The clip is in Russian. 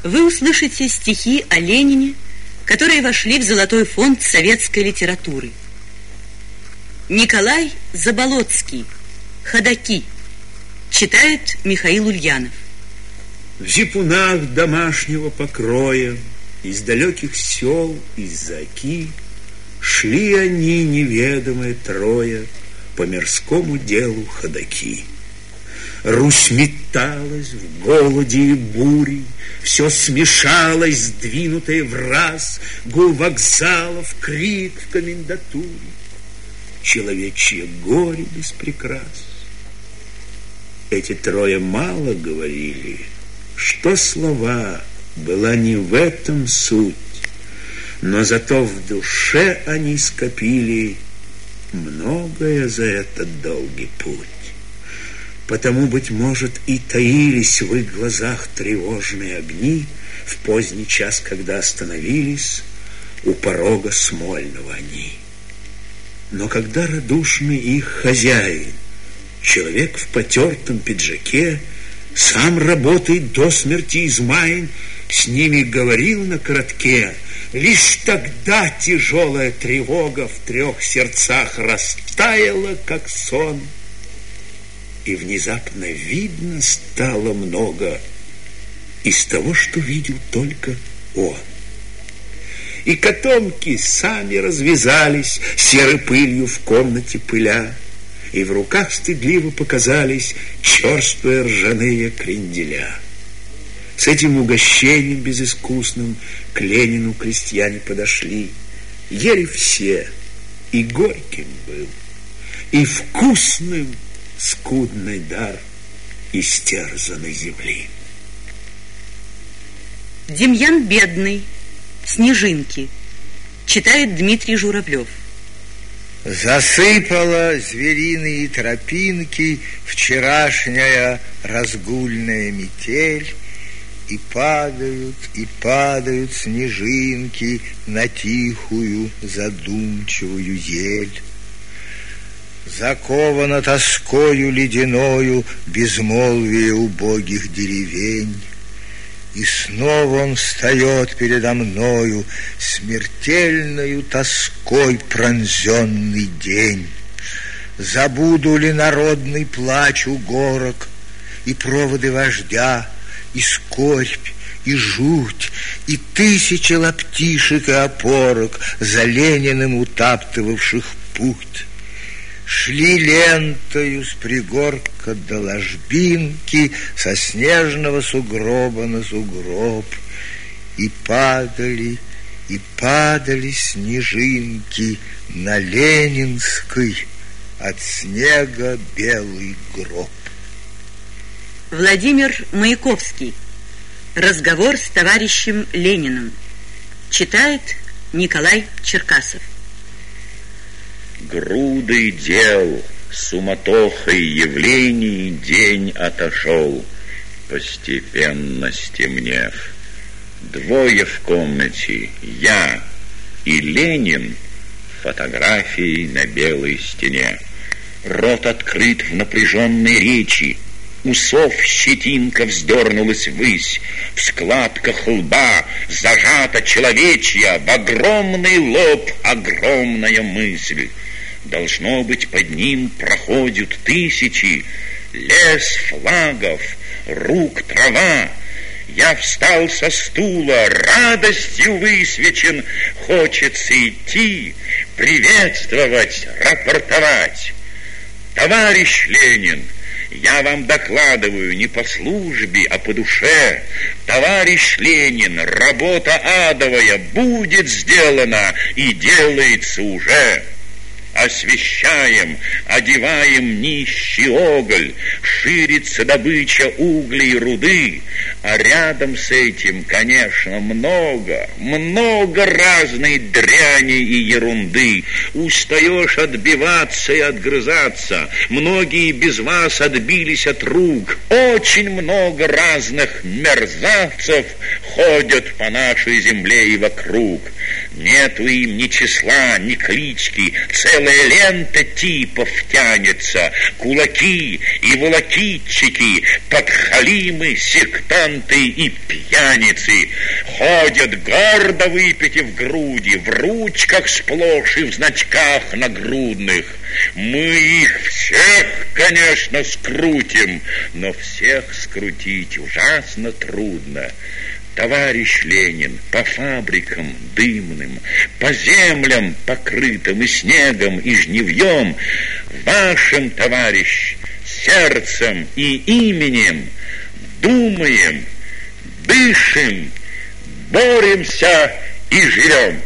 вы услышите стихи о Ленине, которые вошли в золотой фонд советской литературы. Николай Заболоцкий «Ходаки» читает Михаил Ульянов. В зипунах домашнего покроя, из далеких сел, из-за оки, шли они, неведомые трое, по мирскому делу ходаки. Русь металась в голоде и буре, все смешалось, сдвинутое враз, гул вокзалов, крик в комендатуре, человечье горе без прикрас. Эти трое мало говорили, что слова была не в этом суть, но зато в душе они скопили многое за этот долгий путь. Потому, быть может, и таились в их глазах тревожные огни в поздний час, когда остановились у порога Смольного они. Но когда радушный их хозяин, человек в потертом пиджаке, сам работает до смерти измаян, с ними говорил на коротке, лишь тогда тяжелая тревога в трех сердцах растаяла, как сон, и внезапно видно стало много из того, что видел только он. И котомки сами развязались, серой пылью в комнате пыля, и в руках стыдливо показались черствые ржаные кренделя. С этим угощением безыскусным к Ленину крестьяне подошли. Ели все, и горьким был, и вкусным скудный дар истерзанной земли. Демьян Бедный «Снежинки» читает Дмитрий Журавлев. Засыпала звериные тропинки вчерашняя разгульная метель, и падают снежинки на тихую задумчивую ель. Заковано тоскою ледяною безмолвие убогих деревень, и снова он встает передо мною смертельною тоской пронзенный день. Забуду ли народный плач угорок, и проводы вождя, и скорбь, и жуть, и тысячи лаптишек и опорок, за Лениным утаптывавших путь. Шли лентою с пригорка до ложбинки, со снежного сугроба на сугроб, и падали снежинки на Ленинской от снега белый гроб. Владимир Маяковский «Разговор с товарищем Лениным» читает Николай Черкасов. Грудой дел, суматохой явлений день отошел, постепенно стемнев. Двое в комнате, я и Ленин, фотографией на белой стене. Рот открыт в напряженной речи, усов щетинка вздернулась ввысь, в складках лба зажата человечья, в огромный лоб огромная мысль. Должно быть, под ним проходят тысячи, лес флагов, рук трава. Я встал со стула, радостью высвечен, хочется идти, приветствовать, рапортовать. Товарищ Ленин, я вам докладываю не по службе, а по душе. Товарищ Ленин, работа адовая будет сделана и делается уже. Освещаем, одеваем нищий оголь, ширится добыча углей и руды, а рядом с этим, конечно, много разной дряни и ерунды. Устаешь отбиваться и отгрызаться, многие без вас отбились от рук, очень много разных мерзавцев ходят по нашей земле и вокруг. Нету им ни числа, ни клички, целая лента типов тянется, кулаки и волокитчики, подхалимы, сектанты и пьяницы. Ходят гордо выпитив груди, в ручках сплошь и в значках нагрудных. Мы их всех, конечно, скрутим, но всех скрутить ужасно трудно. Товарищ Ленин, по фабрикам дымным, по землям покрытым и снегом, и жнивьем, вашим, товарищ, сердцем и именем думаем, дышим, боремся и живем.